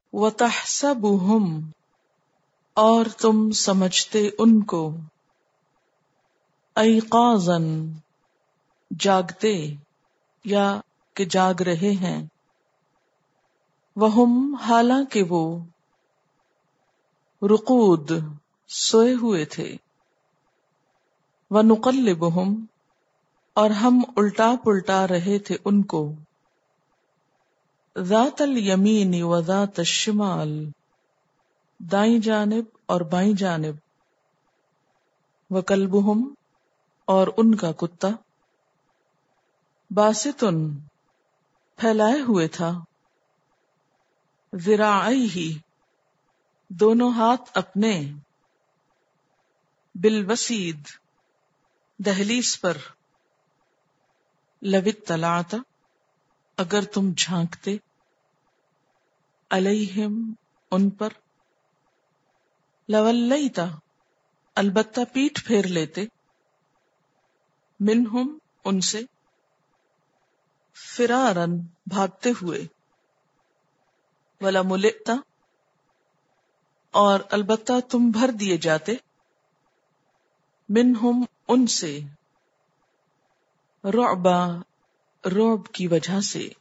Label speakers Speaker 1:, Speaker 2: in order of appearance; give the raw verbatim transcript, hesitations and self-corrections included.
Speaker 1: وَتَحْسَبُهُمْ اور تم سمجھتے ان کو ایقاظاً جاگتے یا کہ جاگ رہے ہیں وہم حالانکہ وہ رقود سوئے ہوئے تھے وَنُقَلِّبُهُمْ اور ہم الٹا پلٹا رہے تھے ان کو ذات الیمین و ذات الشمال دائیں جانب اور بائیں جانب وَكَلْبُهُمْ اور ان کا کتا باسطن پھیلائے ہوئے تھا ذراعیہ دونوں ہاتھ اپنے بالوسید دہلیز پر لو اطلعت اگر تم جھانکتے علیہم ان پر لولیت البتہ پیٹھ پھیر لیتے منہم ان سے فرارن بھاگتے ہوئے ولملئت اور البتہ تم بھر دیے جاتے منہم ان سے رعبا رعب کی وجہ سے